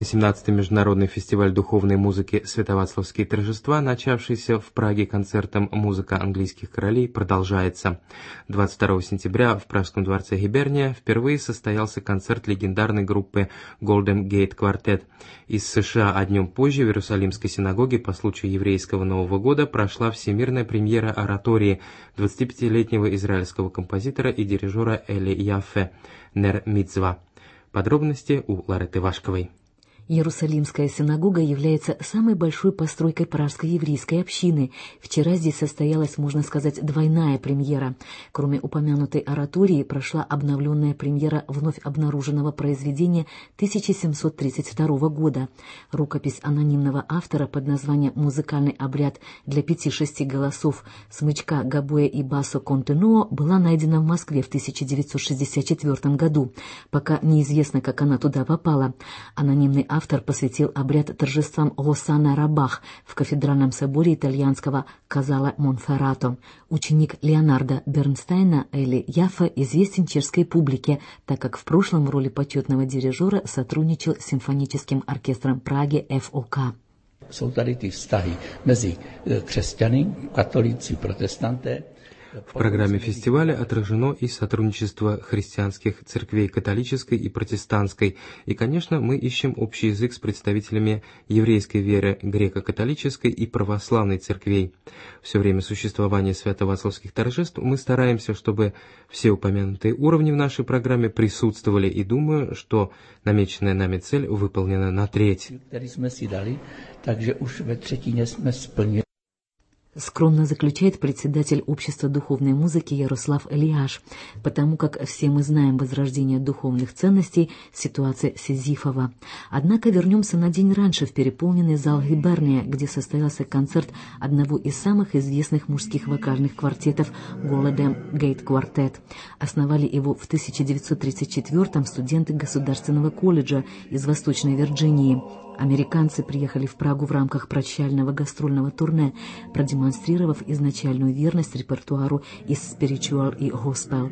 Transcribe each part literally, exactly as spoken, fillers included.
семнадцатый международный фестиваль духовной музыки «Свято-Вацлавские торжества», начавшийся в Праге концертом «Музыка английских королей», продолжается. двадцать второго сентября в Пражском дворце Гиберния впервые состоялся концерт легендарной группы Golden Gate Quartet. Из США, а днем позже в Иерусалимской синагоге по случаю еврейского Нового года прошла всемирная премьера оратории двадцатипятилетнего израильского композитора и дирижера Эли Яффе «Нер Мицва». Подробности у Лареты Вашковой. Иерусалимская синагога является самой большой постройкой пражской еврейской общины. Вчера здесь состоялась, можно сказать, двойная премьера. Кроме упомянутой оратории, прошла обновленная премьера вновь обнаруженного произведения тысяча семьсот тридцать второго года. Рукопись анонимного автора под названием «Музыкальный обряд для пяти-шести голосов смычка, гобоя и басо контенуо» была найдена в Москве в тысяча девятьсот шестьдесят четвёртом году. Пока неизвестно, как она туда попала. Анонимный автор посвятил обряд торжествам Госана Рабах в кафедральном соборе итальянского Казала Монферрато. Ученик Леонардо Бернстайна Эли Яффе известен чешской публике, так как в прошлом в роли почетного дирижера сотрудничал с симфоническим оркестром Праги эф о ка. Jsou tady ty vztahy mezi křesťany, katolíci, protestanté. В программе фестиваля отражено и сотрудничество христианских церквей католической и протестантской, и, конечно, мы ищем общий язык с представителями еврейской веры, греко-католической и православной церквей. Все время существования Свято-Вацлавских торжеств мы стараемся, чтобы все упомянутые уровни в нашей программе присутствовали, и думаю, что намеченная нами цель выполнена на треть. Takže už ve třetině jsme splnili. Скромно заключает председатель Общества духовной музыки Ярослав Элиаш, потому как все мы знаем возрождение духовных ценностей, ситуация Сизифова. Однако вернемся на день раньше в переполненный зал Гиберния, где состоялся концерт одного из самых известных мужских вокальных квартетов Golden Gate Quartet. Основали его в тысяча девятьсот тридцать четвёртом студенты Государственного колледжа из Восточной Вирджинии. Американцы приехали в Прагу в рамках прощального гастрольного турне, продемонстрировав изначальную верность репертуару из spiritual и gospel.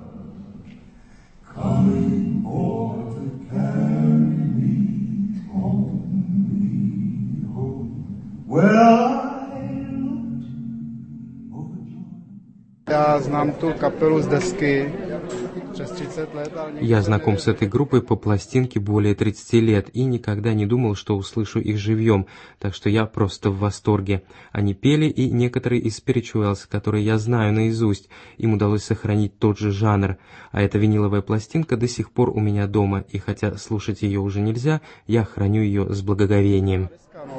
Я знам ту капелу с дески. Я знаком с этой группой по пластинке более тридцати лет и никогда не думал, что услышу их живьем, так что я просто в восторге. Они пели и некоторые из spirituals, которые я знаю наизусть. Им удалось сохранить тот же жанр, а эта виниловая пластинка до сих пор у меня дома, и хотя слушать ее уже нельзя, я храню ее с благоговением.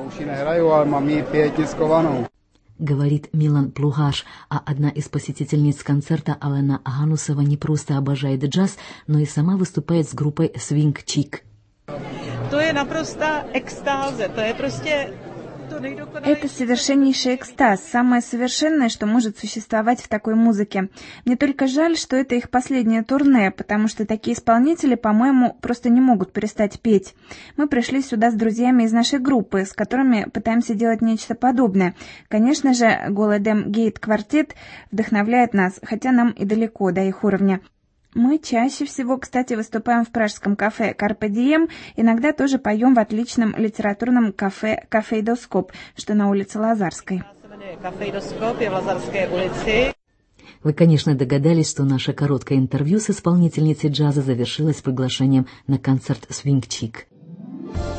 Говорит Милан Плугаш, а одна из посетительниц концерта Алена Аганусова не просто обожает джаз, но и сама выступает с группой Swing Chick. To je naprosta extáze, to je prostě Это совершеннейший экстаз, самое совершенное, что может существовать в такой музыке. Мне только жаль, что это их последнее турне, потому что такие исполнители, по-моему, просто не могут перестать петь. Мы пришли сюда с друзьями из нашей группы, с которыми пытаемся делать нечто подобное. Конечно же, Golden Gate Quartet вдохновляет нас, хотя нам и далеко до их уровня. Мы чаще всего, кстати, выступаем в пражском кафе Carpe Diem, иногда тоже поем в отличном литературном кафе «Кафейдоскоп», что на улице Лазарской. Вы, конечно, догадались, что наше короткое интервью с исполнительницей джаза завершилось приглашением на концерт Swing Chick.